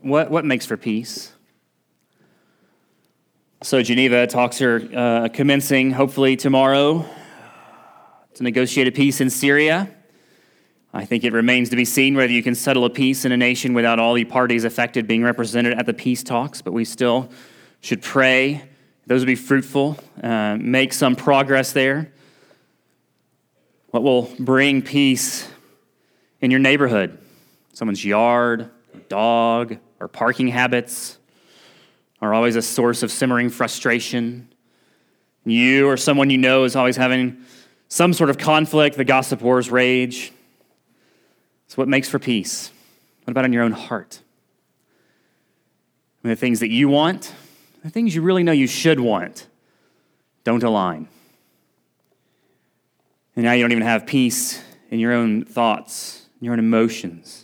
what makes for peace? So Geneva talks are commencing, hopefully tomorrow, to negotiate a peace in Syria. I think it remains to be seen whether you can settle a peace in a nation without all the parties affected being represented at the peace talks, but we still should pray those will be fruitful, make some progress there. What will bring peace in your neighborhood? Someone's yard, dog, or parking habits are always a source of simmering frustration. You or someone you know is always having some sort of conflict. The gossip wars rage. So what makes for peace? What about in your own heart? When the things that you want, the things you really know you should want, don't align. And now you don't even have peace in your own thoughts, in your own emotions.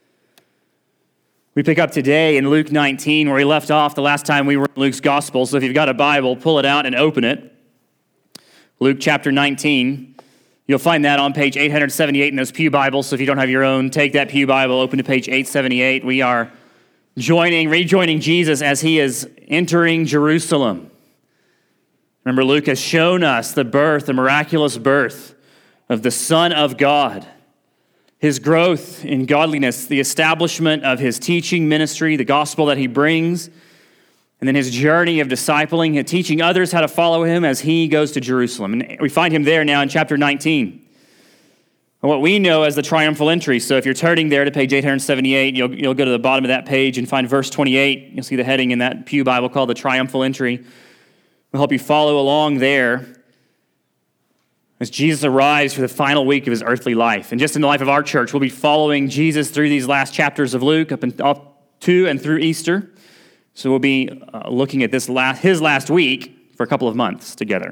We pick up today in Luke 19, where we left off the last time we were in Luke's gospel. So if you've got a Bible, pull it out and open it. Luke chapter 19. You'll find that on page 878 in those pew Bibles. So if you don't have your own, take that pew Bible, open to page 878. We are rejoining Jesus as he is entering Jerusalem. Remember, Luke has shown us the miraculous birth of the Son of God. His growth in godliness, the establishment of his teaching ministry, the gospel that he brings, and then his journey of discipling and teaching others how to follow him as he goes to Jerusalem. And we find him there now in chapter 19. What we know as the triumphal entry. So if you're turning there to page 878, you'll go to the bottom of that page and find verse 28. You'll see the heading in that pew Bible called the triumphal entry. We'll help you follow along there as Jesus arrives for the final week of his earthly life. And just in the life of our church, we'll be following Jesus through these last chapters of Luke up to and through Easter. So we'll be looking at his last week for a couple of months together.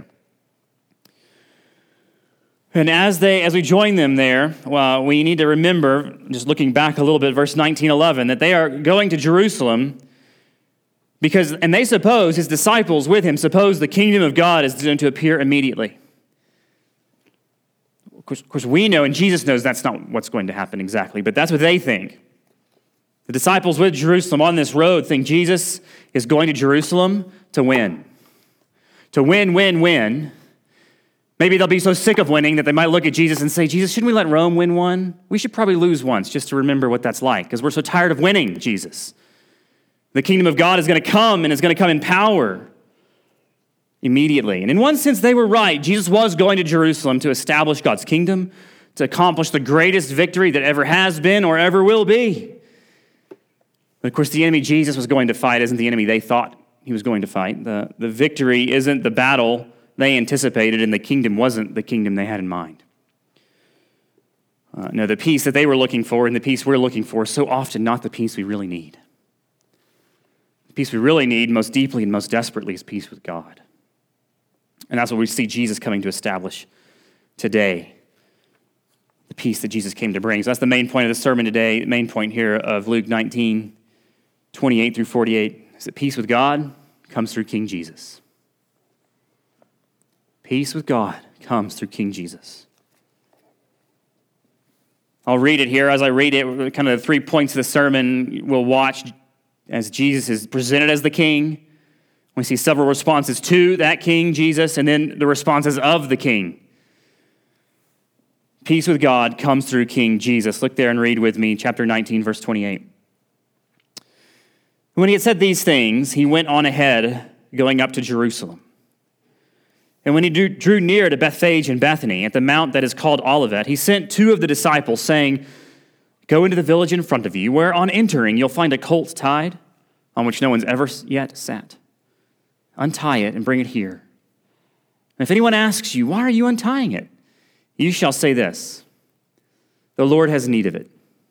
And as we join them there, we need to remember, just looking back a little bit, verse 19:11, that they are going to Jerusalem and they suppose, his disciples with him, suppose the kingdom of God is going to appear immediately. Of course, we know, and Jesus knows that's not what's going to happen exactly, but that's what they think. The disciples with Jerusalem on this road think Jesus is going to Jerusalem to win. To win. Maybe they'll be so sick of winning that they might look at Jesus and say, Jesus, shouldn't we let Rome win one? We should probably lose once just to remember what that's like, because we're so tired of winning, Jesus. The kingdom of God is going to come, and it's going to come in power immediately. And in one sense, they were right. Jesus was going to Jerusalem to establish God's kingdom, to accomplish the greatest victory that ever has been or ever will be. But of course, the enemy Jesus was going to fight isn't the enemy they thought he was going to fight. The victory isn't the battle they anticipated, and the kingdom wasn't the kingdom they had in mind. No, the peace that they were looking for and the peace we're looking for is so often not the peace we really need. The peace we really need most deeply and most desperately is peace with God. And that's what we see Jesus coming to establish today. The peace that Jesus came to bring. So that's the main point of the sermon today, the main point here of Luke 19, 28 through 48, is that peace with God comes through King Jesus. Peace with God comes through King Jesus. I'll read it here. As I read it, kind of the 3 points of the sermon we'll watch as Jesus is presented as the king. We see several responses to that king, Jesus, and then the responses of the king. Peace with God comes through King Jesus. Look there and read with me, chapter 19, verse 28. When he had said these things, he went on ahead, going up to Jerusalem. And when he drew near to Bethphage and Bethany, at the mount that is called Olivet, he sent 2 of the disciples, saying, Go into the village in front of you, where on entering you'll find a colt tied, on which no one's ever yet sat. Untie it and bring it here. And if anyone asks you, why are you untying it? You shall say this, the Lord has need of it.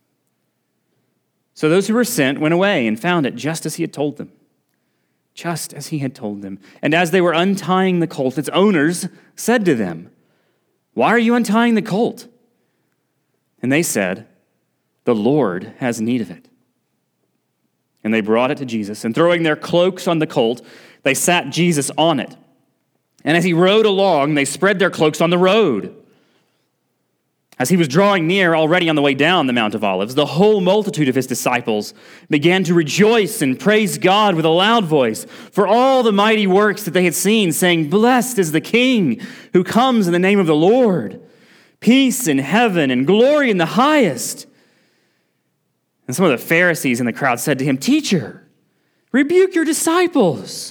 So those who were sent went away and found it just as he had told them. Just as he had told them. And as they were untying the colt, its owners said to them, Why are you untying the colt? And they said, The Lord has need of it. And they brought it to Jesus, and throwing their cloaks on the colt, they sat Jesus on it. And as he rode along, they spread their cloaks on the road. As he was drawing near, already on the way down the Mount of Olives, the whole multitude of his disciples began to rejoice and praise God with a loud voice for all the mighty works that they had seen, saying, "Blessed is the King who comes in the name of the Lord. Peace in heaven and glory in the highest." And some of the Pharisees in the crowd said to him, "Teacher, rebuke your disciples."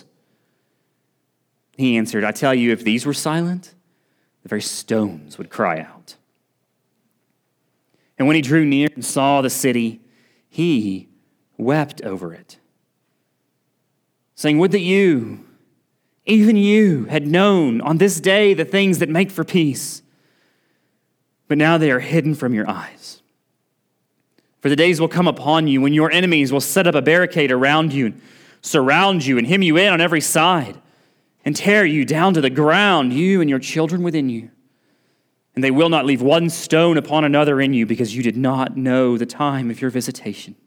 He answered, "I tell you, if these were silent, the very stones would cry out." And when he drew near and saw the city, he wept over it, saying, "Would that you, even you, had known on this day the things that make for peace, but now they are hidden from your eyes. For the days will come upon you when your enemies will set up a barricade around you, and surround you and hem you in on every side, and tear you down to the ground, you and your children within you. And they will not leave one stone upon another in you, because you did not know the time of your visitation."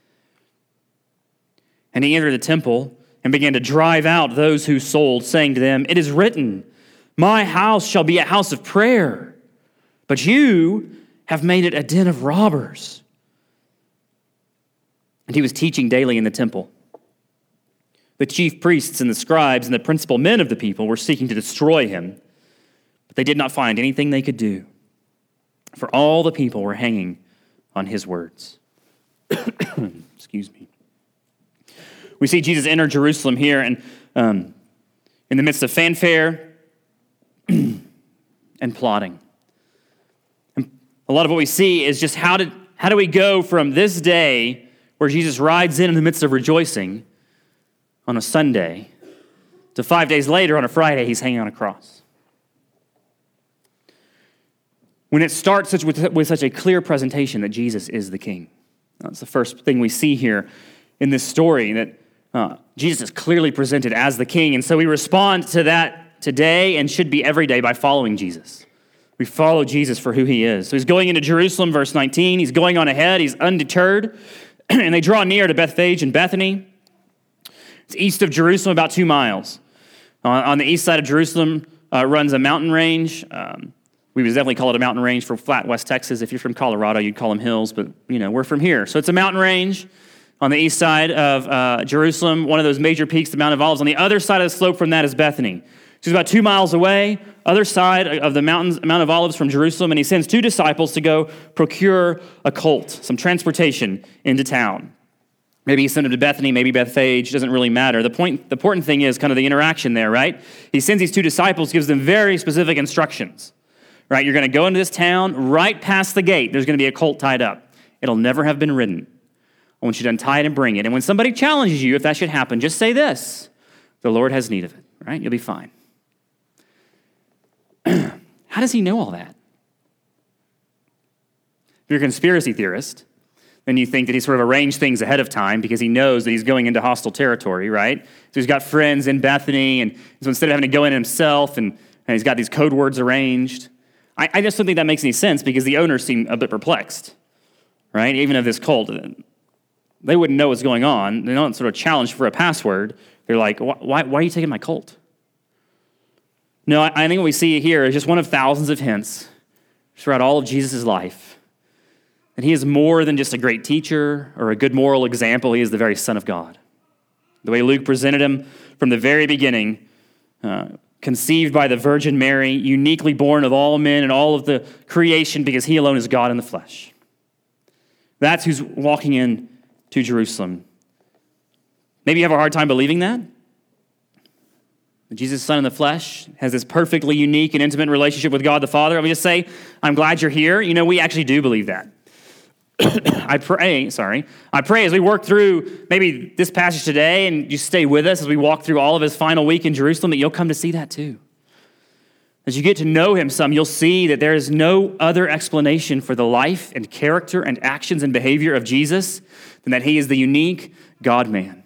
And he entered the temple and began to drive out those who sold, saying to them, "It is written, 'My house shall be a house of prayer,' but you have made it a den of robbers." And he was teaching daily in the temple. The chief priests and the scribes and the principal men of the people were seeking to destroy him, but they did not find anything they could do, for all the people were hanging on his words. Excuse me. We see Jesus enter Jerusalem here, and in the midst of fanfare and plotting. And a lot of what we see is just how do we go from this day where Jesus rides in the midst of rejoicing on a Sunday to 5 days later on a Friday he's hanging on a cross. When it starts with such a clear presentation that Jesus is the King. That's the first thing we see here in this story, that Jesus is clearly presented as the King. And so we respond to that today and should be every day by following Jesus. We follow Jesus for who he is. So he's going into Jerusalem, verse 19. He's going on ahead. He's undeterred. And they draw near to Bethphage and Bethany. It's east of Jerusalem, about 2 miles. On the east side of Jerusalem runs a mountain range. We would definitely call it a mountain range for flat West Texas. If you're from Colorado, you'd call them hills, but we're from here. So it's a mountain range on the east side of Jerusalem, one of those major peaks, the Mount of Olives. On the other side of the slope from that is Bethany. She's about 2 miles away, other side of the Mount of Olives from Jerusalem, and he sends 2 disciples to go procure a colt, some transportation into town. Maybe he sent them to Bethany, maybe Bethphage, doesn't really matter. The important thing is kind of the interaction there, right? He sends these 2 disciples, gives them very specific instructions. Right, you're going to go into this town, right past the gate, there's going to be a colt tied up. It'll never have been ridden. I want you to untie it and bring it. And when somebody challenges you, if that should happen, just say this: "The Lord has need of it," right? You'll be fine. How does he know all that? If you're a conspiracy theorist, then you think that he sort of arranged things ahead of time because he knows that he's going into hostile territory, right? So he's got friends in Bethany, and so instead of having to go in himself, and he's got these code words arranged. I just don't think that makes any sense, because the owners seem a bit perplexed, right? Even of this cult, they wouldn't know what's going on. They don't sort of challenge for a password. They're like, why are you taking my colt? No, I think what we see here is just one of thousands of hints throughout all of Jesus' life that he is more than just a great teacher or a good moral example. He is the very Son of God. The way Luke presented him from the very beginning, conceived by the Virgin Mary, uniquely born of all men and all of the creation, because he alone is God in the flesh. That's who's walking in to Jerusalem. Maybe you have a hard time believing that. Jesus, Son in the flesh, has this perfectly unique and intimate relationship with God the Father. Let me just say, I'm glad you're here. We actually do believe that. I pray as we work through maybe this passage today, and you stay with us as we walk through all of his final week in Jerusalem, that you'll come to see that too. As you get to know him some, you'll see that there is no other explanation for the life and character and actions and behavior of Jesus than that he is the unique God-man.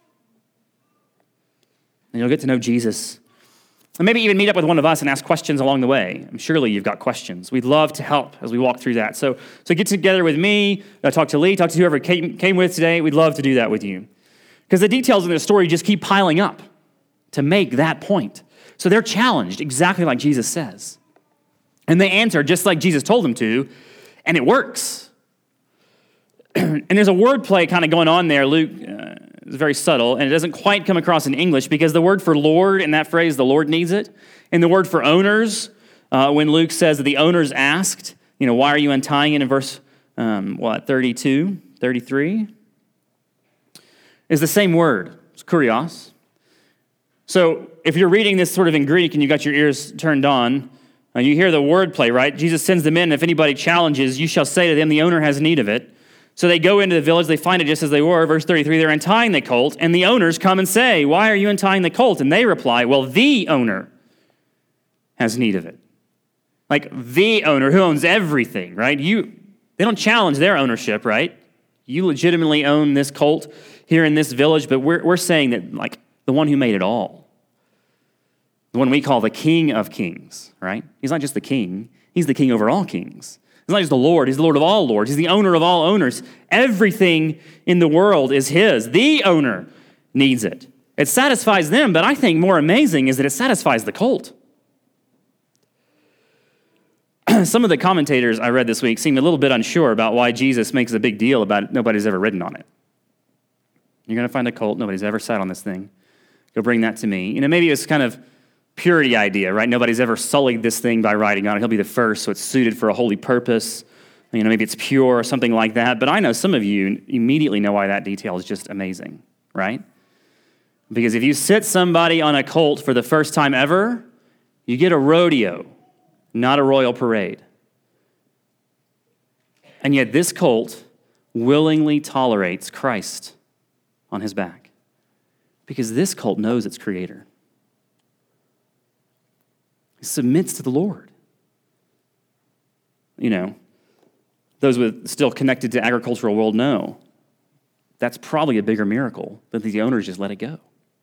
And you'll get to know Jesus. And maybe even meet up with one of us and ask questions along the way. Surely you've got questions. We'd love to help as we walk through that. So get together with me, talk to Lee, talk to whoever came with today. We'd love to do that with you. Because the details in this story just keep piling up to make that point. So they're challenged exactly like Jesus says. And they answer just like Jesus told them to, and it works. And there's a wordplay kind of going on there. Luke is very subtle, and it doesn't quite come across in English because the word for Lord in that phrase, the Lord needs it. And the word for owners, when Luke says that the owners asked, why are you untying it in verse, 32, 33? Is the same word. It's kurios. So if you're reading this sort of in Greek and you got your ears turned on, you hear the wordplay, right? Jesus sends them in, and if anybody challenges, you shall say to them, the owner has need of it. So they go into the village, they find it just as they were. Verse 33, they're untying the colt, and the owners come and say, why are you untying the colt? And they reply, well, the owner has need of it. Like the owner who owns everything, right? They don't challenge their ownership, right? You legitimately own this colt here in this village, but we're saying that like the one who made it all, the one we call the King of Kings, right? He's not just the king, he's the king over all kings. He's not just the Lord, he's the Lord of all lords. He's the owner of all owners. Everything in the world is his. The owner needs it. It satisfies them, but I think more amazing is that it satisfies the colt. Some of the commentators I read this week seemed a little bit unsure about why Jesus makes a big deal about it. Nobody's ever ridden on it. You're going to find a colt. Nobody's ever sat on this thing. Go bring that to me. Maybe it's kind of purity idea, right? Nobody's ever sullied this thing by riding on it. He'll be the first, so it's suited for a holy purpose. Maybe it's pure or something like that. But I know some of you immediately know why that detail is just amazing, right? Because if you sit somebody on a colt for the first time ever, you get a rodeo, not a royal parade. And yet this colt willingly tolerates Christ on his back because this colt knows its creator. It submits to the Lord. Those still connected to agricultural world know that's probably a bigger miracle than the owners just let it go.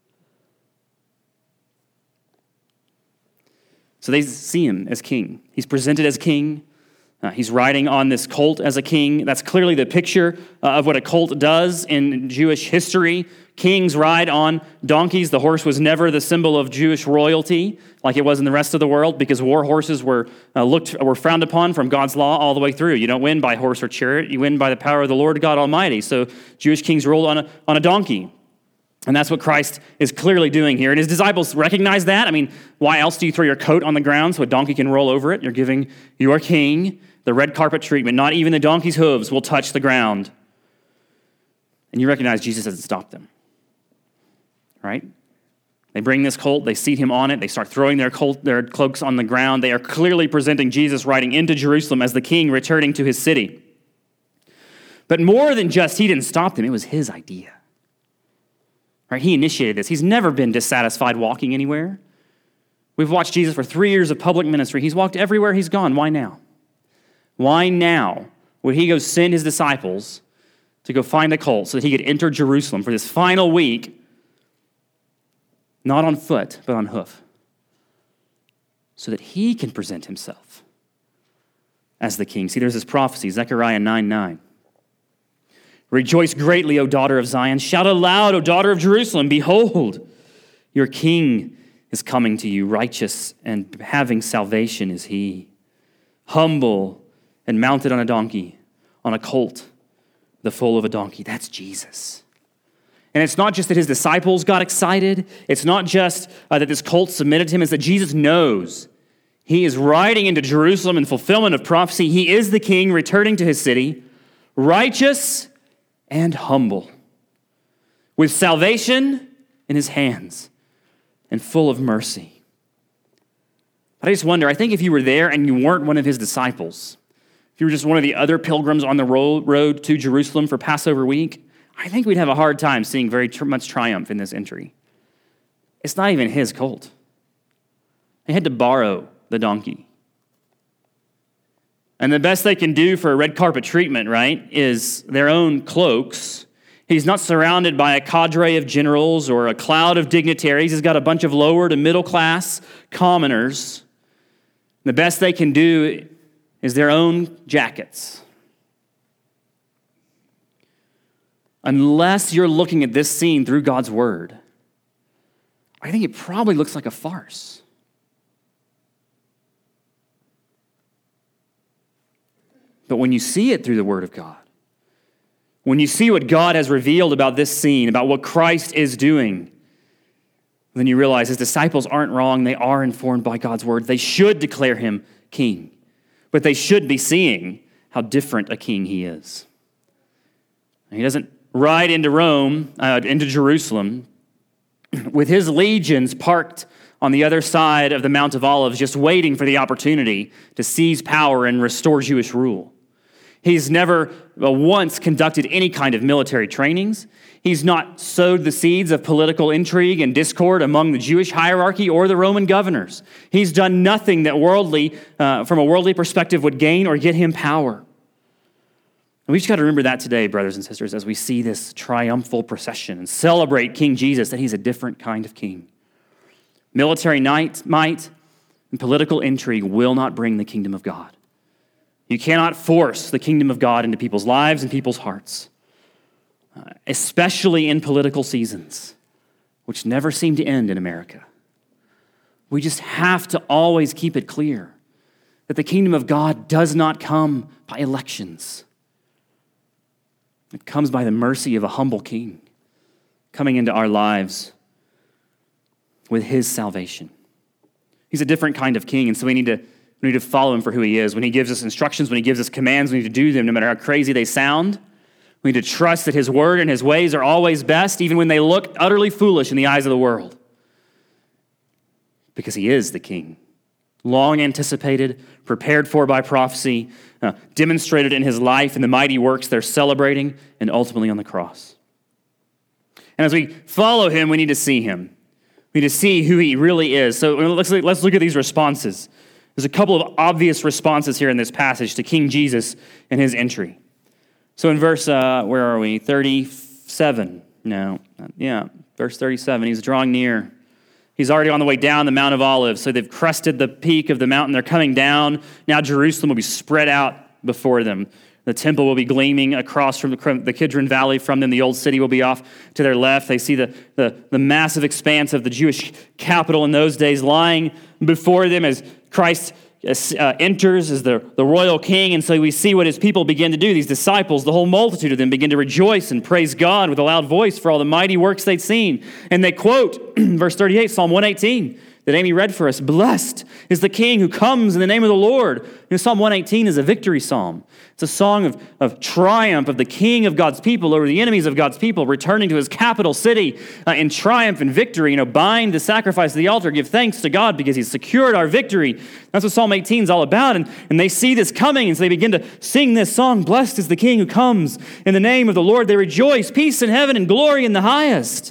So they see him as king. He's presented as king. He's riding on this colt as a king. That's clearly the picture of what a colt does in Jewish history. Kings ride on donkeys. The horse was never the symbol of Jewish royalty like it was in the rest of the world because war horses were frowned upon from God's law all the way through. You don't win by horse or chariot. You win by the power of the Lord God Almighty. So Jewish kings ruled on a donkey. And that's what Christ is clearly doing here. And his disciples recognize that. Why else do you throw your coat on the ground so a donkey can roll over it? You're giving your king the red carpet treatment. Not even the donkey's hooves will touch the ground. And you recognize Jesus doesn't stop them. Right? They bring this colt, they seat him on it, they start throwing their cloaks on the ground. They are clearly presenting Jesus riding into Jerusalem as the king returning to his city. But more than just he didn't stop them, it was his idea. Right? He initiated this. He's never been dissatisfied walking anywhere. We've watched Jesus for 3 years of public ministry. He's walked everywhere he's gone. Why now? Why now would he go send his disciples to go find a colt so that he could enter Jerusalem for this final week, not on foot, but on hoof, so that he can present himself as the king? See, there's this prophecy, Zechariah 9:9. Rejoice greatly, O daughter of Zion. Shout aloud, O daughter of Jerusalem. Behold, your king is coming to you. Righteous and having salvation is he. Humble and mounted on a donkey, on a colt, the foal of a donkey. That's Jesus. And it's not just that his disciples got excited. It's not just that this colt submitted to him. It's that Jesus knows he is riding into Jerusalem in fulfillment of prophecy. He is the king returning to his city, righteous and humble, with salvation in his hands and full of mercy. But I just wonder, I think if you were there and you weren't one of his disciples, if you were just one of the other pilgrims on the road to Jerusalem for Passover week, I think we'd have a hard time seeing very much triumph in this entry. It's not even his colt. They had to borrow the donkey. And the best they can do for a red carpet treatment, right, is their own cloaks. He's not surrounded by a cadre of generals or a cloud of dignitaries. He's got a bunch of lower to middle class commoners. The best they can do is their own jackets. Unless you're looking at this scene through God's word, I think it probably looks like a farce. But when you see it through the Word of God, when you see what God has revealed about this scene, about what Christ is doing, then you realize his disciples aren't wrong. They are informed by God's Word. They should declare him king, but they should be seeing how different a king he is. He doesn't ride into into Jerusalem, with his legions parked on the other side of the Mount of Olives, just waiting for the opportunity to seize power and restore Jewish rule. He's never once conducted any kind of military trainings. He's not sowed the seeds of political intrigue and discord among the Jewish hierarchy or the Roman governors. He's done nothing that from a worldly perspective, would gain or get him power. And we just got to remember that today, brothers and sisters, as we see this triumphal procession and celebrate King Jesus, that he's a different kind of king. Military might and political intrigue will not bring the kingdom of God. You cannot force the kingdom of God into people's lives and people's hearts, especially in political seasons, which never seem to end in America. We just have to always keep it clear that the kingdom of God does not come by elections. It comes by the mercy of a humble king coming into our lives with his salvation. He's a different kind of king, and so we need to follow him for who he is. When he gives us instructions, when he gives us commands, we need to do them no matter how crazy they sound. We need to trust that his word and his ways are always best, even when they look utterly foolish in the eyes of the world. Because he is the king, long anticipated, prepared for by prophecy, demonstrated in his life and the mighty works they're celebrating, and ultimately on the cross. And as we follow him, we need to see him. We need to see who he really is. So let's look at these responses. There's a couple of obvious responses here in this passage to King Jesus and his entry. So in verse, where are we? 37. Verse 37. He's drawing near. He's already on the way down the Mount of Olives. So they've crested the peak of the mountain. They're coming down. Now Jerusalem will be spread out before them. The temple will be gleaming across from the Kidron Valley from them. The old city will be off to their left. They see the massive expanse of the Jewish capital in those days lying before them as Christ enters as the royal king. And so we see what his people begin to do. These disciples, the whole multitude of them, begin to rejoice and praise God with a loud voice for all the mighty works they'd seen. And they quote, verse 38, Psalm 118, that Amy read for us, "Blessed is the King who comes in the name of the Lord." Psalm 118 is a victory psalm. It's a song of triumph of the King of God's people over the enemies of God's people, returning to his capital city in triumph and victory. Bind the sacrifice of the altar, give thanks to God because he's secured our victory. That's what Psalm 18 is all about. And they see this coming, and so they begin to sing this song, "Blessed is the King who comes in the name of the Lord." They rejoice, peace in heaven and glory in the highest.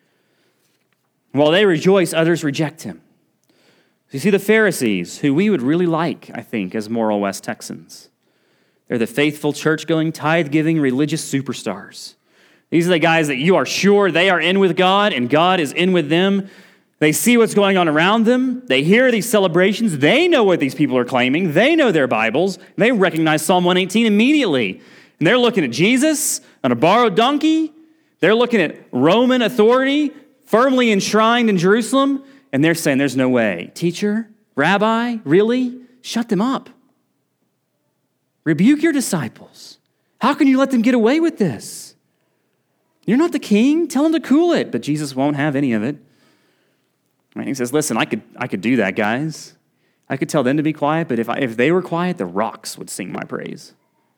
While they rejoice, others reject him. You see the Pharisees, who we would really like, I think, as Moral West Texans. They're the faithful, church-going, tithe-giving, religious superstars. These are the guys that you are sure they are in with God and God is in with them. They see what's going on around them. They hear these celebrations. They know what these people are claiming. They know their Bibles. They recognize Psalm 118 immediately. And they're looking at Jesus on a borrowed donkey. They're looking at Roman authority firmly enshrined in Jerusalem. And they're saying, there's no way. Teacher, rabbi, really? Shut them up. Rebuke your disciples. How can you let them get away with this? You're not the king. Tell them to cool it. But Jesus won't have any of it. Right? He says, listen, I could do that, guys. I could tell them to be quiet, but if they were quiet, the rocks would sing my praise.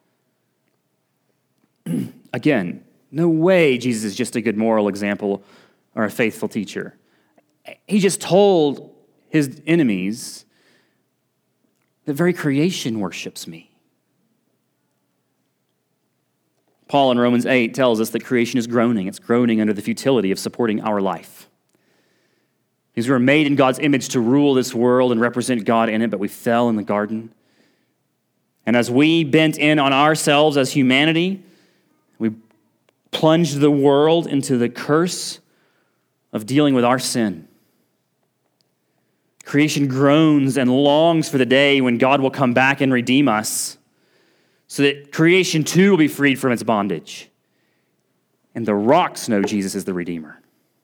Again, no way Jesus is just a good moral example or a faithful teacher. He just told his enemies that very creation worships me. Paul in Romans 8 tells us that creation is groaning. It's groaning under the futility of supporting our life. Because we were made in God's image to rule this world and represent God in it, but we fell in the garden. And as we bent in on ourselves as humanity, we plunged the world into the curse of dealing with our sin. Creation groans and longs for the day when God will come back and redeem us, so that creation too will be freed from its bondage. And the rocks know Jesus is the Redeemer.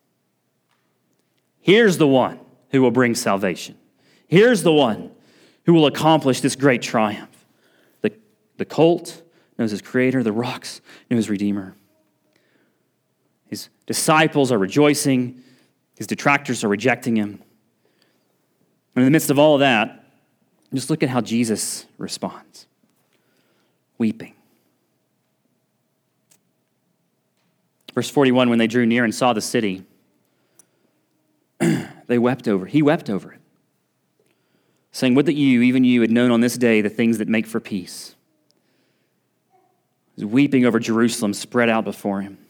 Here's the one who will bring salvation. Here's the one who will accomplish this great triumph. The The colt knows his creator. The rocks know his redeemer. His disciples are rejoicing. His detractors are rejecting him. And in the midst of all of that, just look at how Jesus responds. Weeping. Verse 41, when they drew near and saw the city, he wept over it, saying, would that you, even you, had known on this day the things that make for peace. He was weeping over Jerusalem spread out before him.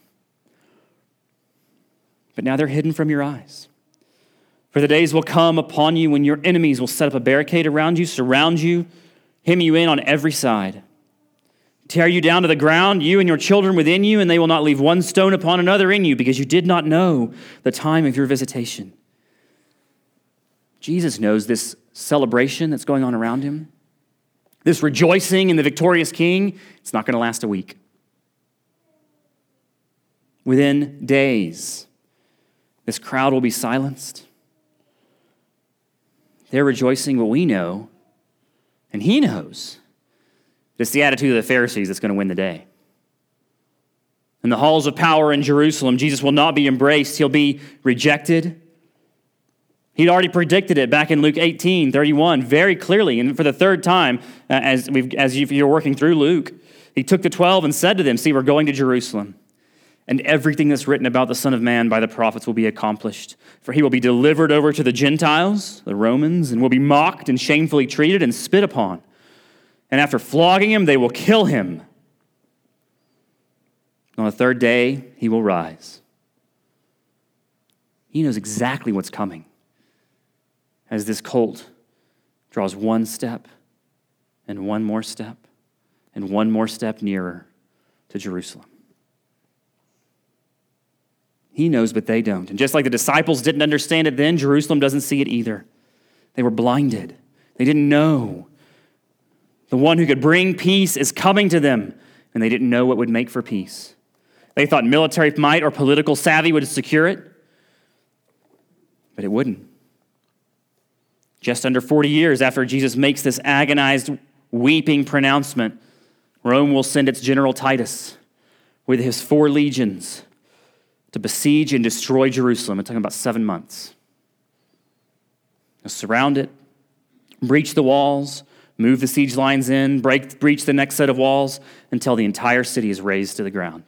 But now they're hidden from your eyes. For the days will come upon you when your enemies will set up a barricade around you, surround you, hem you in on every side, tear you down to the ground, you and your children within you, and they will not leave one stone upon another in you, because you did not know the time of your visitation. Jesus knows this celebration that's going on around him, this rejoicing in the victorious king. It's not going to last a week. Within days, this crowd will be silenced. They're rejoicing what we know, and he knows. It's the attitude of the Pharisees that's going to win the day. In the halls of power in Jerusalem, Jesus will not be embraced. He'll be rejected. He'd already predicted it back in Luke 18:31 very clearly. And for the third time, as you're working through Luke, he took the 12 and said to them, see, we're going to Jerusalem. And everything that's written about the Son of Man by the prophets will be accomplished. For he will be delivered over to the Gentiles, the Romans, and will be mocked and shamefully treated and spit upon. And after flogging him, they will kill him. On the third day, he will rise. He knows exactly what's coming as this colt draws one step and one more step and one more step nearer to Jerusalem. He knows, but they don't. And just like the disciples didn't understand it then, Jerusalem doesn't see it either. They were blinded. They didn't know. The one who could bring peace is coming to them, and they didn't know what would make for peace. They thought military might or political savvy would secure it, but it wouldn't. Just under 40 years after Jesus makes this agonized, weeping pronouncement, Rome will send its general Titus with his 4 legions to besiege and destroy Jerusalem. I'm talking about 7 months. They'll surround it, breach the walls, move the siege lines in, breach the next set of walls until the entire city is razed to the ground.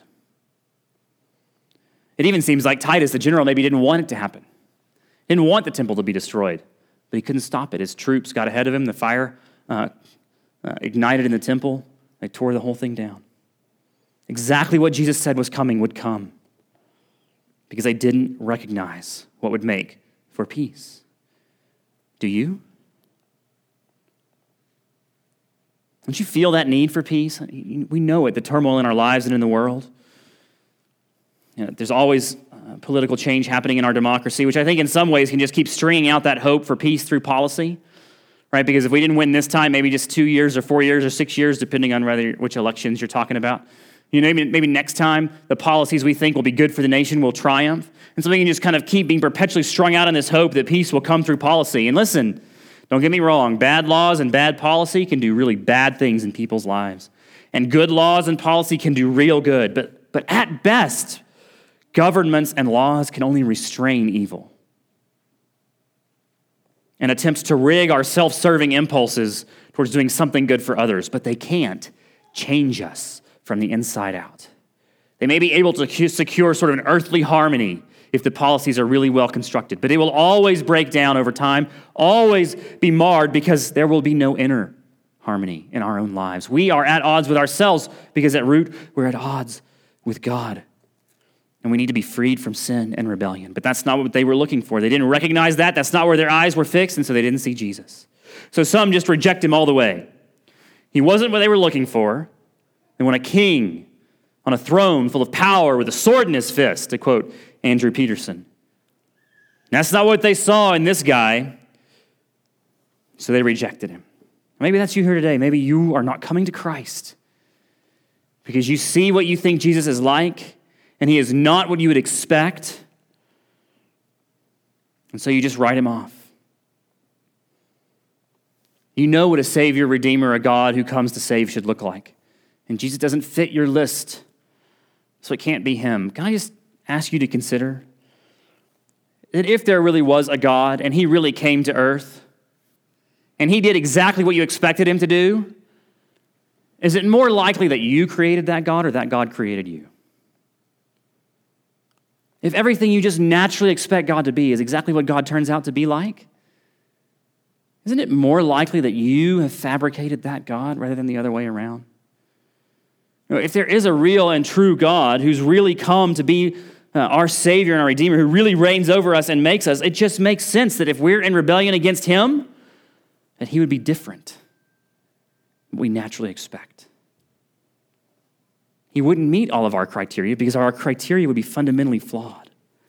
It even seems like Titus, the general, maybe didn't want it to happen. Didn't want the temple to be destroyed, but he couldn't stop it. His troops got ahead of him. The fire ignited in the temple. They tore the whole thing down. Exactly what Jesus said was coming would come because they didn't recognize what would make for peace. Do you? Don't you feel that need for peace? We know it, the turmoil in our lives and in the world. You know, there's always political change happening in our democracy, which I think in some ways can just keep stringing out that hope for peace through policy, right? Because if we didn't win this time, maybe just 2 years or 4 years or 6 years, depending on which elections you're talking about. You know, maybe next time the policies we think will be good for the nation will triumph. And so we can just kind of keep being perpetually strung out on this hope that peace will come through policy. And listen, don't get me wrong, bad laws and bad policy can do really bad things in people's lives. And good laws and policy can do real good. But at best, governments and laws can only restrain evil. And attempts to rig our self-serving impulses towards doing something good for others, but they can't change us from the inside out. They may be able to secure sort of an earthly harmony if the policies are really well constructed, but it will always break down over time, always be marred because there will be no inner harmony in our own lives. We are at odds with ourselves because at root, we're at odds with God. And we need to be freed from sin and rebellion. But that's not what they were looking for. They didn't recognize that. That's not where their eyes were fixed, and so they didn't see Jesus. So some just reject him all the way. He wasn't what they were looking for. They want a king on a throne full of power with a sword in his fist, to quote Andrew Peterson. That's not what they saw in this guy, so they rejected him. Maybe that's you here today. Maybe you are not coming to Christ because you see what you think Jesus is like, and he is not what you would expect, and so you just write him off. You know what a Savior, Redeemer, a God who comes to save should look like. And Jesus doesn't fit your list, so it can't be him. Can I just ask you to consider that if there really was a God and he really came to earth and he did exactly what you expected him to do, is it more likely that you created that God or that God created you? If everything you just naturally expect God to be is exactly what God turns out to be like, isn't it more likely that you have fabricated that God rather than the other way around? If there is a real and true God who's really come to be our Savior and our Redeemer, who really reigns over us and makes us, it just makes sense that if we're in rebellion against him, that he would be different than we naturally expect. He wouldn't meet all of our criteria because our criteria would be fundamentally flawed.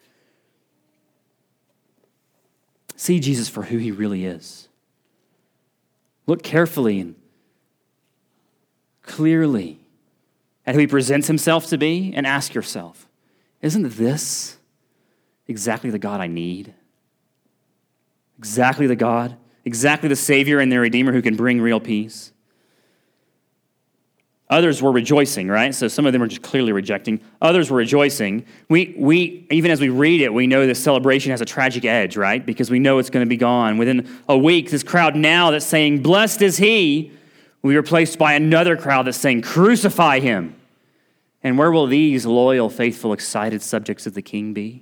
See Jesus for who he really is. Look carefully and clearly at who he presents himself to be and ask yourself, isn't this exactly the God I need? Exactly the God, exactly the Savior and the Redeemer who can bring real peace? Others were rejoicing, right? So some of them are just clearly rejecting. Others were rejoicing. We even as we read it, we know this celebration has a tragic edge, right? Because we know it's going to be gone. Within a week, this crowd now that's saying, blessed is he, will be replaced by another crowd that's saying, crucify him. And where will these loyal, faithful, excited subjects of the king be?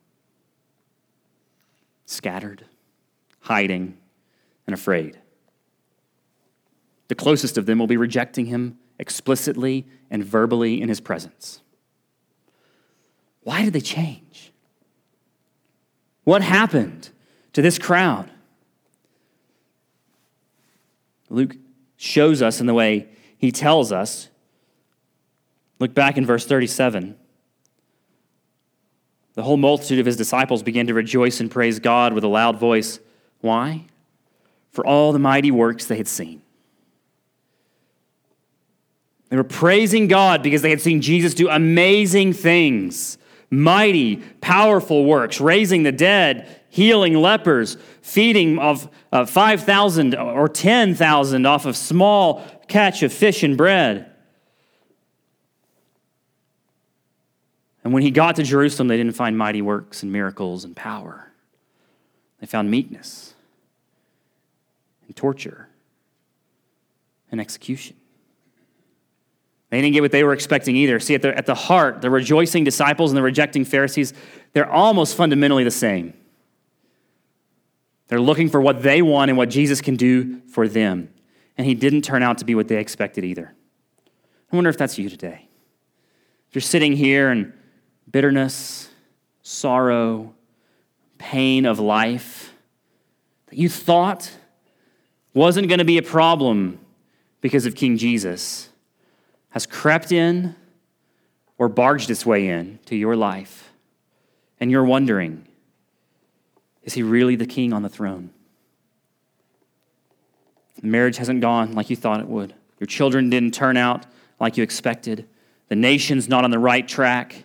Scattered, hiding, and afraid. The closest of them will be rejecting him explicitly and verbally in his presence. Why did they change? What happened to this crowd? Luke shows us in the way he tells us. Look back in verse 37. The whole multitude of his disciples began to rejoice and praise God with a loud voice. Why? For all the mighty works they had seen. They were praising God because they had seen Jesus do amazing things, mighty, powerful works, raising the dead, healing lepers, feeding of 5,000 or 10,000 off of small catch of fish and bread. And when he got to Jerusalem, they didn't find mighty works and miracles and power. They found meekness and torture and execution. They didn't get what they were expecting either. See, at the heart, the rejoicing disciples and the rejecting Pharisees, they're almost fundamentally the same. They're looking for what they want and what Jesus can do for them. And he didn't turn out to be what they expected either. I wonder if that's you today. If you're sitting here and bitterness, sorrow, pain of life that you thought wasn't going to be a problem because of King Jesus has crept in or barged its way in to your life, and you're wondering, is he really the king on the throne? Marriage hasn't gone like you thought it would. Your children didn't turn out like you expected. The nation's not on the right track.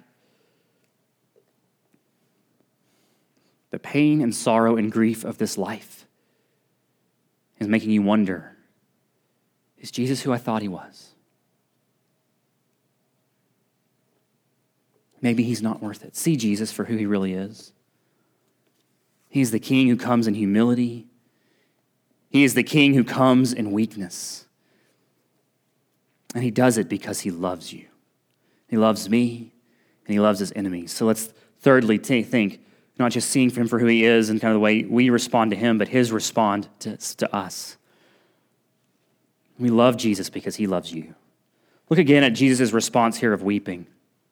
The pain and sorrow and grief of this life is making you wonder, is Jesus who I thought he was? Maybe he's not worth it. See Jesus for who he really is. He's the king who comes in humility. He is the king who comes in weakness. And he does it because he loves you. He loves me, and he loves his enemies. So let's thirdly think, not just seeing him for who he is and kind of the way we respond to him, but his respond to us. We love Jesus because he loves you. Look again at Jesus' response here of weeping.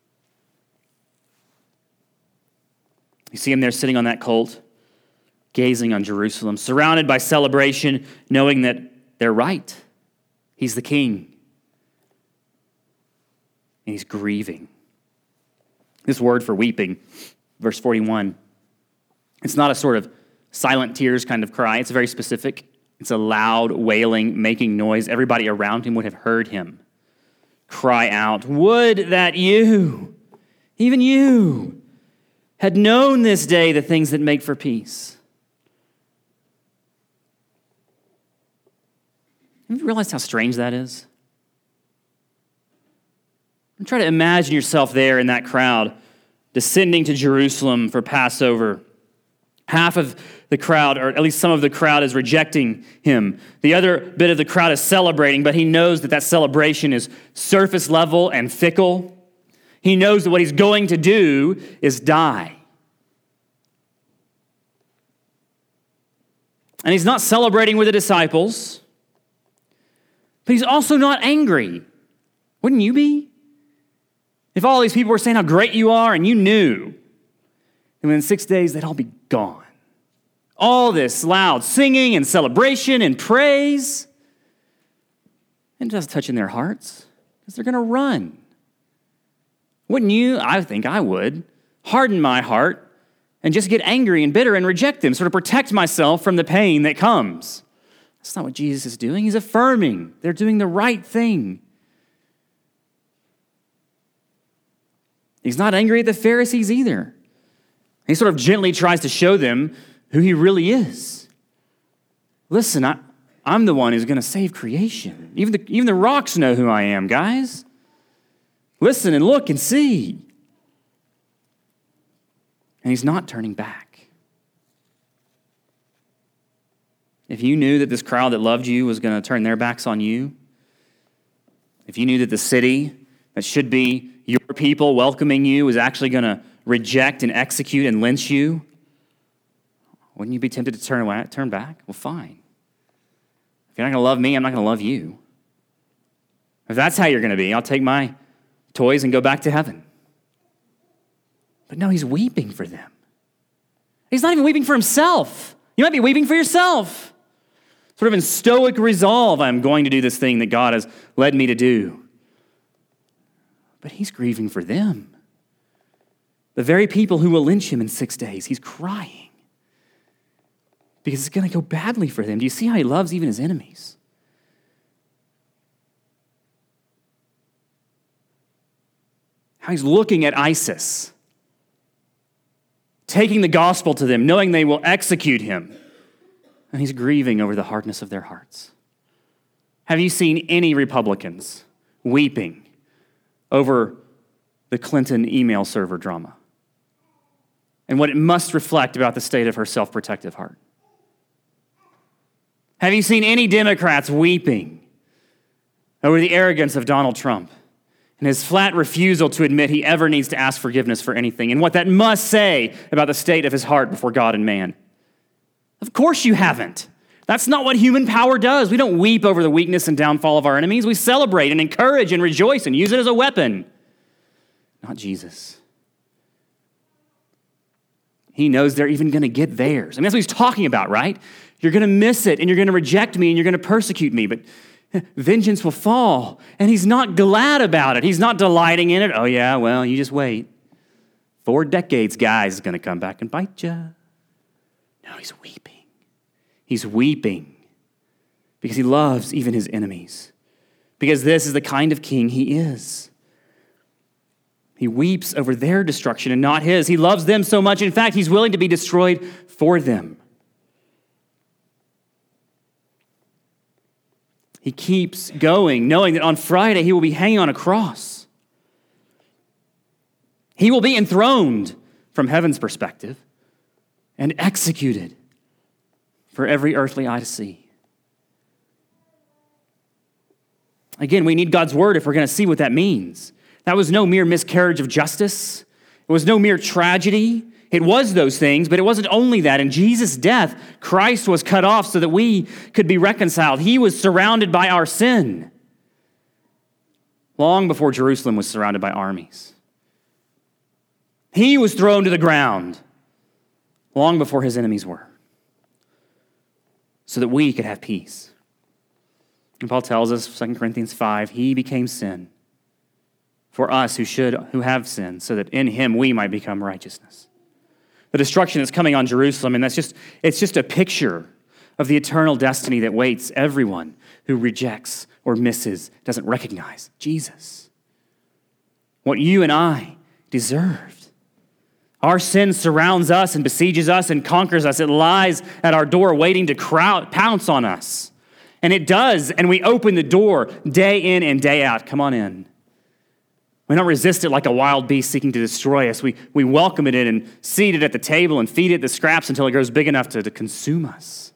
You see him there sitting on that colt, gazing on Jerusalem, surrounded by celebration, knowing that they're right. He's the king. And he's grieving. This word for weeping, verse 41, it's not a sort of silent tears kind of cry. It's very specific. It's a loud wailing, making noise. Everybody around him would have heard him cry out, would that you, even you, had known this day the things that make for peace. Have you realized how strange that is? And try to imagine yourself there in that crowd, descending to Jerusalem for Passover. Half of the crowd, or at least some of the crowd, is rejecting him. The other bit of the crowd is celebrating, but he knows that celebration is surface level and fickle. He knows that what he's going to do is die. And he's not celebrating with the disciples, but he's also not angry. Wouldn't you be? If all these people were saying how great you are and you knew, and within 6 days they'd all be gone. All this loud singing and celebration and praise, and it doesn't touch in their hearts because they're going to run. Wouldn't you? I think I would. Harden my heart and just get angry and bitter and reject them, sort of protect myself from the pain that comes. That's not what Jesus is doing. He's affirming they're doing the right thing. He's not angry at the Pharisees either. He sort of gently tries to show them who he really is. Listen, I'm the one who's going to save creation. Even the rocks know who I am, guys. Listen and look and see. And he's not turning back. If you knew that this crowd that loved you was going to turn their backs on you, if you knew that the city that should be your people welcoming you was actually going to reject and execute and lynch you, wouldn't you be tempted to turn back? Well, fine. If you're not going to love me, I'm not going to love you. If that's how you're going to be, I'll take my toys and go back to heaven. But no, he's weeping for them. He's not even weeping for himself. You might be weeping for yourself. Sort of in stoic resolve, I'm going to do this thing that God has led me to do. But he's grieving for them. The very people who will lynch him in 6 days, he's crying. Because it's going to go badly for them. Do you see how he loves even his enemies? How he's looking at ISIS, taking the gospel to them, knowing they will execute him. And he's grieving over the hardness of their hearts. Have you seen any Republicans weeping over the Clinton email server drama and what it must reflect about the state of her self-protective heart? Have you seen any Democrats weeping over the arrogance of Donald Trump and his flat refusal to admit he ever needs to ask forgiveness for anything and what that must say about the state of his heart before God and man? Of course you haven't. That's not what human power does. We don't weep over the weakness and downfall of our enemies. We celebrate and encourage and rejoice and use it as a weapon. Not Jesus. He knows they're even going to get theirs. I mean, that's what he's talking about, right? You're going to miss it, and you're going to reject me, and you're going to persecute me, but vengeance will fall. And he's not glad about it. He's not delighting in it. Oh, yeah, well, you just wait. 4 decades, guys, is going to come back and bite you. No, he's weeping. He's weeping because he loves even his enemies. Because this is the kind of king he is. He weeps over their destruction and not his. He loves them so much. In fact, he's willing to be destroyed for them. He keeps going, knowing that on Friday he will be hanging on a cross. He will be enthroned from heaven's perspective and executed for every earthly eye to see. Again, we need God's word if we're going to see what that means. That was no mere miscarriage of justice. It was no mere tragedy. It was those things, but it wasn't only that. In Jesus' death, Christ was cut off so that we could be reconciled. He was surrounded by our sin long before Jerusalem was surrounded by armies. He was thrown to the ground long before his enemies were, so that we could have peace. And Paul tells us, 2 Corinthians 5, he became sin for us who have sinned, so that in him we might become righteousness. The destruction that's coming on Jerusalem, and it's just a picture of the eternal destiny that waits everyone who rejects or misses, doesn't recognize Jesus. What you and I deserved. Our sin surrounds us and besieges us and conquers us. It lies at our door waiting to pounce on us. And it does, and we open the door day in and day out. Come on in. We don't resist it like a wild beast seeking to destroy us. We welcome it in and seat it at the table and feed it the scraps until it grows big enough to consume us.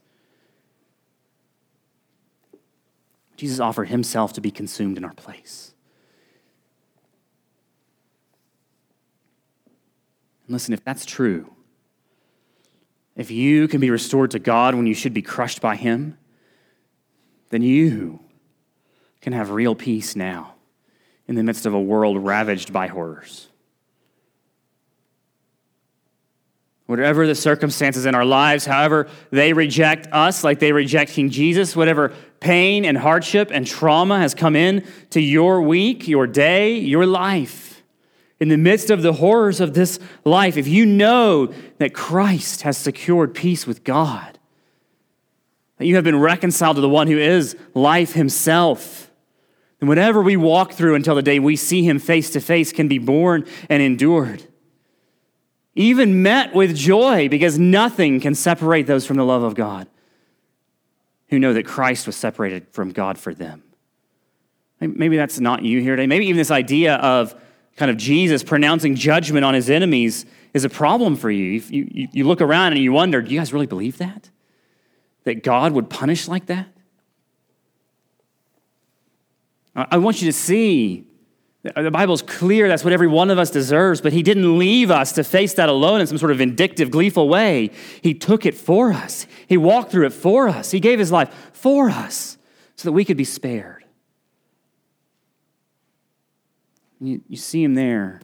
Jesus offered himself to be consumed in our place. And listen, if that's true, if you can be restored to God when you should be crushed by him, then you can have real peace now in the midst of a world ravaged by horrors. Whatever the circumstances in our lives, however they reject us like they reject King Jesus, whatever pain and hardship and trauma has come in to your week, your day, your life, in the midst of the horrors of this life, if you know that Christ has secured peace with God, that you have been reconciled to the one who is life himself, then whatever we walk through until the day we see him face to face can be borne and endured, even met with joy, because nothing can separate those from the love of God who know that Christ was separated from God for them. Maybe that's not you here today. Maybe even this idea of kind of Jesus pronouncing judgment on his enemies is a problem for you. You look around and you wonder, do you guys really believe that? That God would punish like that? I want you to see, the Bible's clear that's what every one of us deserves, but he didn't leave us to face that alone in some sort of vindictive, gleeful way. He took it for us. He walked through it for us. He gave his life for us so that we could be spared. You see him there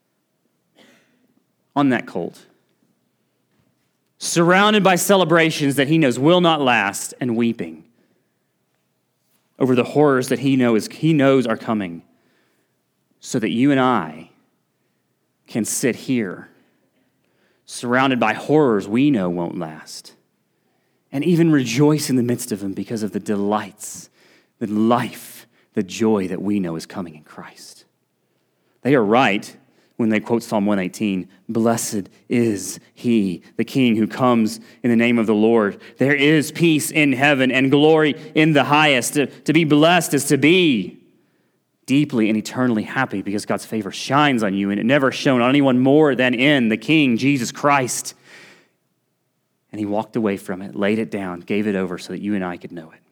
on that colt, surrounded by celebrations that he knows will not last, and weeping over the horrors that he knows are coming, so that you and I can sit here, surrounded by horrors we know won't last, and even rejoice in the midst of them because of the delights, the life, the joy that we know is coming in Christ. They are right when they quote Psalm 118, "Blessed is he, the King who comes in the name of the Lord." There is peace in heaven and glory in the highest. To be blessed is to be deeply and eternally happy because God's favor shines on you, and it never shone on anyone more than in the King, Jesus Christ. And he walked away from it, laid it down, gave it over so that you and I could know it.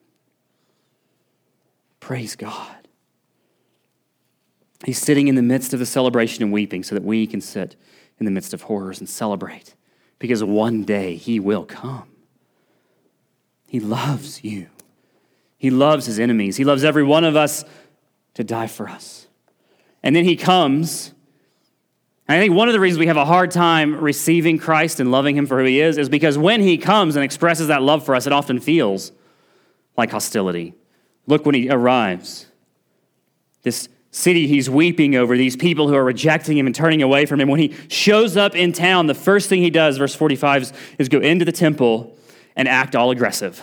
Praise God. He's sitting in the midst of the celebration and weeping so that we can sit in the midst of horrors and celebrate, because one day he will come. He loves you. He loves his enemies. He loves every one of us to die for us. And then he comes. And I think one of the reasons we have a hard time receiving Christ and loving him for who he is because when he comes and expresses that love for us, it often feels like hostility. Look when he arrives. This city he's weeping over, these people who are rejecting him and turning away from him. When he shows up in town, the first thing he does, verse 45, is go into the temple and act all aggressive.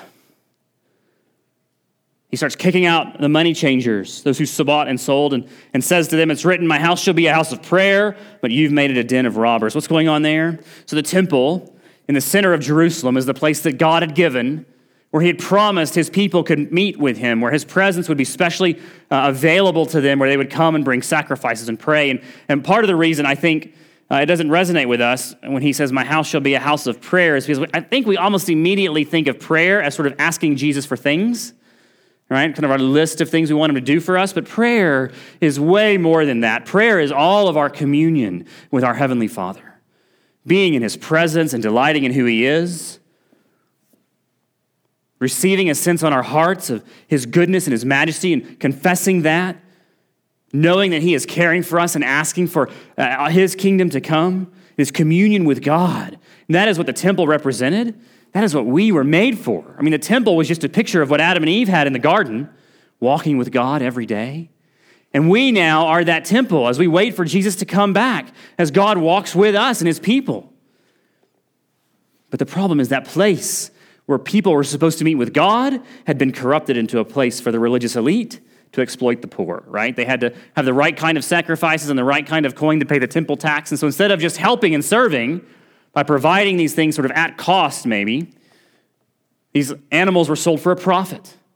He starts kicking out the money changers, those who bought and sold, and says to them, "It's written, my house shall be a house of prayer, but you've made it a den of robbers." What's going on there? So the temple in the center of Jerusalem is the place that God had given, where he had promised his people could meet with him, where his presence would be specially available to them, where they would come and bring sacrifices and pray. And part of the reason I think it doesn't resonate with us when he says, "My house shall be a house of prayer," is because I think we almost immediately think of prayer as sort of asking Jesus for things, right? Kind of our list of things we want him to do for us. But prayer is way more than that. Prayer is all of our communion with our Heavenly Father, being in his presence and delighting in who he is, receiving a sense on our hearts of his goodness and his majesty and confessing that, knowing that he is caring for us and asking for his kingdom to come, his communion with God. And that is what the temple represented. That is what we were made for. I mean, the temple was just a picture of what Adam and Eve had in the garden, walking with God every day. And we now are that temple as we wait for Jesus to come back, as God walks with us and his people. But the problem is that place where people were supposed to meet with God had been corrupted into a place for the religious elite to exploit the poor, right? They had to have the right kind of sacrifices and the right kind of coin to pay the temple tax. And so instead of just helping and serving by providing these things sort of at cost maybe, these animals were sold for a profit.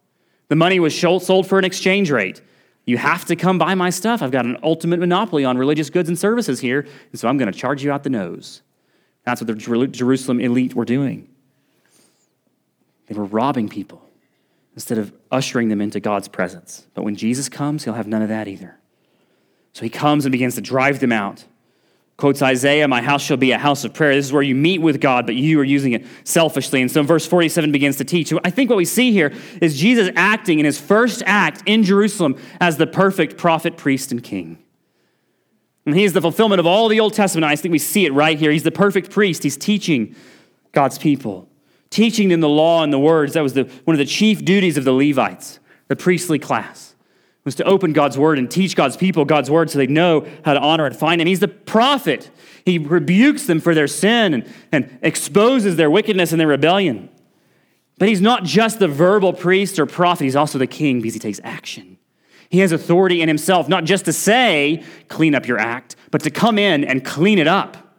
The money was sold for an exchange rate. You have to come buy my stuff. I've got an ultimate monopoly on religious goods and services here, and so I'm going to charge you out the nose. That's what the Jerusalem elite were doing. They were robbing people instead of ushering them into God's presence. But when Jesus comes, he'll have none of that either. So he comes and begins to drive them out. Quotes Isaiah, "My house shall be a house of prayer." This is where you meet with God, but you are using it selfishly. And so verse 47 begins to teach. I think what we see here is Jesus acting in his first act in Jerusalem as the perfect prophet, priest, and king. And he is the fulfillment of all the Old Testament. I think we see it right here. He's the perfect priest. He's teaching God's people, teaching them the law and the words. That was one of the chief duties of the Levites, the priestly class, was to open God's word and teach God's people God's word so they know how to honor and find him. He's the prophet. He rebukes them for their sin and exposes their wickedness and their rebellion. But he's not just the verbal priest or prophet. He's also the king because he takes action. He has authority in himself, not just to say, clean up your act, but to come in and clean it up.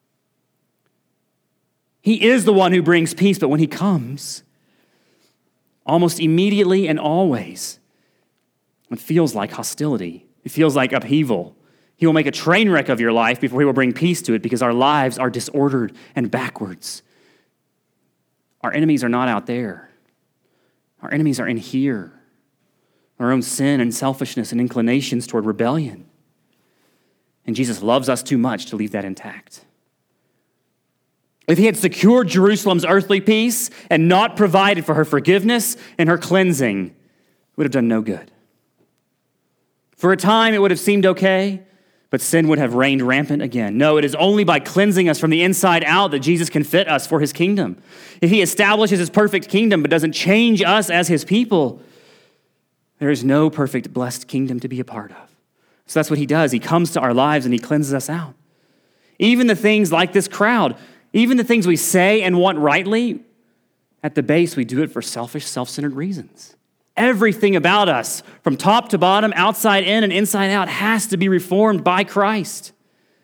He is the one who brings peace, but when he comes, almost immediately and always, it feels like hostility. It feels like upheaval. He will make a train wreck of your life before he will bring peace to it because our lives are disordered and backwards. Our enemies are not out there. Our enemies are in here. Our own sin and selfishness and inclinations toward rebellion. And Jesus loves us too much to leave that intact. If he had secured Jerusalem's earthly peace and not provided for her forgiveness and her cleansing, it would have done no good. For a time, it would have seemed okay, but sin would have reigned rampant again. No, it is only by cleansing us from the inside out that Jesus can fit us for his kingdom. If he establishes his perfect kingdom but doesn't change us as his people, there is no perfect, blessed kingdom to be a part of. So that's what he does. He comes to our lives and he cleanses us out. Even the things like this crowd, even the things we say and want rightly, at the base, we do it for selfish, self-centered reasons. Everything about us, from top to bottom, outside in and inside out, has to be reformed by Christ.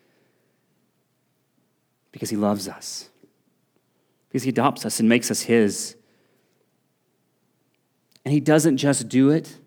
Because he loves us. Because he adopts us and makes us his. And he doesn't just do it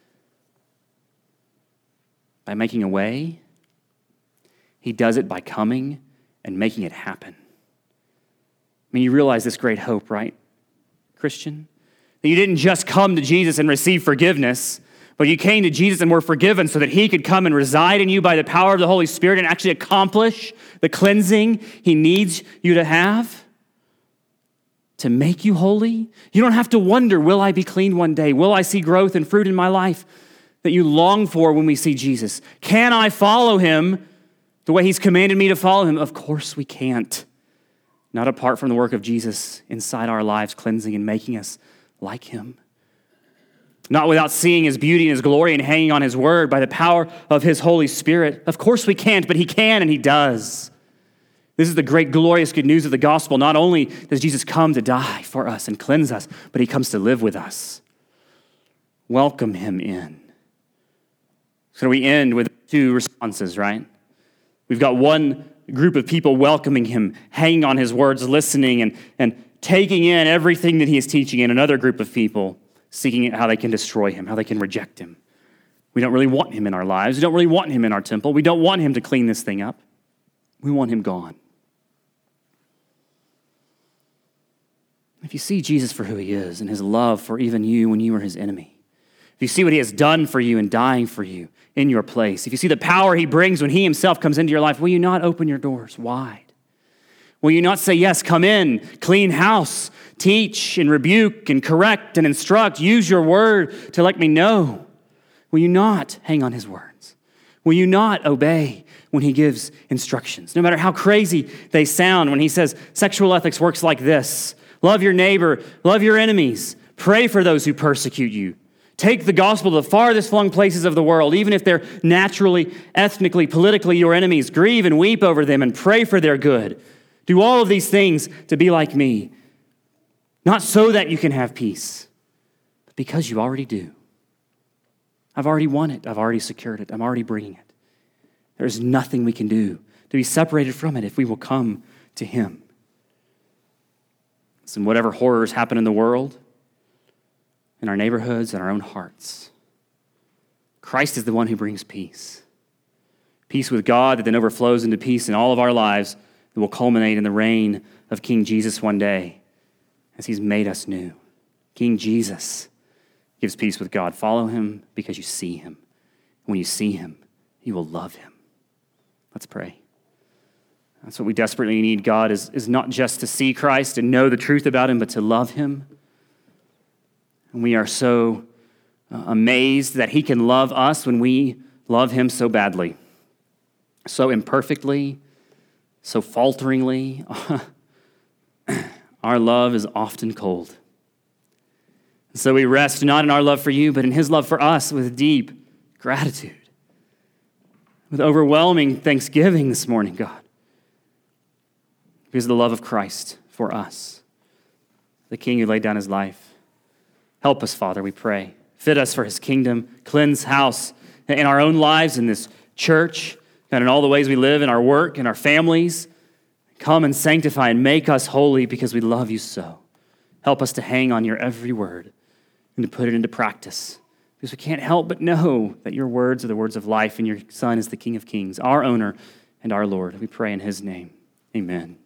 by making a way. He does it by coming and making it happen. I mean, you realize this great hope, right, Christian? That you didn't just come to Jesus and receive forgiveness, but you came to Jesus and were forgiven so that he could come and reside in you by the power of the Holy Spirit and actually accomplish the cleansing he needs you to have to make you holy. You don't have to wonder, will I be clean one day? Will I see growth and fruit in my life that you long for when we see Jesus? Can I follow him the way he's commanded me to follow him? Of course we can't. Not apart from the work of Jesus inside our lives, cleansing and making us like him. Not without seeing his beauty and his glory and hanging on his word by the power of his Holy Spirit. Of course we can't, but he can and he does. This is the great, glorious good news of the gospel. Not only does Jesus come to die for us and cleanse us, but he comes to live with us. Welcome him in. So we end with two responses, right? We've got one group of people welcoming him, hanging on his words, listening and taking in everything that he is teaching, and another group of people seeking how they can destroy him, how they can reject him. We don't really want him in our lives. We don't really want him in our temple. We don't want him to clean this thing up. We want him gone. If you see Jesus for who he is and his love for even you when you were his enemy, if you see what he has done for you in dying for you in your place, if you see the power he brings when he himself comes into your life, will you not open your doors wide? Will you not say, yes, come in, clean house, teach and rebuke and correct and instruct, use your word to let me know? Will you not hang on his words? Will you not obey when he gives instructions? No matter how crazy they sound, when he says sexual ethics works like this: love your neighbor, love your enemies, pray for those who persecute you. Take the gospel to the farthest flung places of the world, even if they're naturally, ethnically, politically your enemies. Grieve and weep over them and pray for their good. Do all of these things to be like me, not so that you can have peace, but because you already do. I've already won it. I've already secured it. I'm already bringing it. There's nothing we can do to be separated from it if we will come to him. So whatever horrors happen in the world, in our neighborhoods, and our own hearts. Christ is the one who brings peace. Peace with God that then overflows into peace in all of our lives that will culminate in the reign of King Jesus one day as he's made us new. King Jesus gives peace with God. Follow him because you see him. When you see him, you will love him. Let's pray. That's what we desperately need, God, is not just to see Christ and know the truth about him, but to love him. And we are so amazed that he can love us when we love him so badly, so imperfectly, so falteringly. Our love is often cold. And so we rest not in our love for you, but in his love for us with deep gratitude, with overwhelming thanksgiving this morning, God, because of the love of Christ for us, the King who laid down his life. Help us, Father, we pray. Fit us for his kingdom. Cleanse house in our own lives, in this church, and in all the ways we live, in our work, in our families. Come and sanctify and make us holy because we love you so. Help us to hang on your every word and to put it into practice, because we can't help but know that your words are the words of life and your Son is the King of Kings, our owner and our Lord. We pray in his name. Amen.